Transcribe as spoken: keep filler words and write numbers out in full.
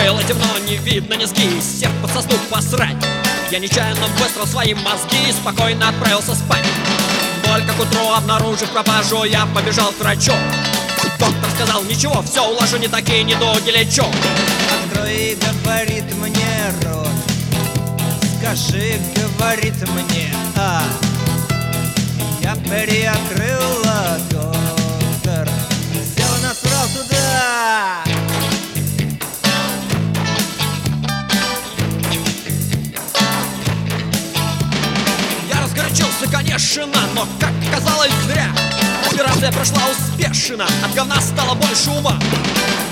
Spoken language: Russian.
Было темно, не видно низги, сев под сосну посрать. Я нечаянно выстрел свои мозги и спокойно отправился спать. Только к утру, обнаружив пропажу, я побежал к врачу. Доктор сказал: ничего, все уложу, не такие недуги лечу. Открой, говорит мне, рот. Скажи, говорит мне, а. Я переоткрыла, доктор. Сел и насрал туда. Я разгорячился, конечно, но, как оказалось, зря. Операция прошла успешно, от говна стало больше ума.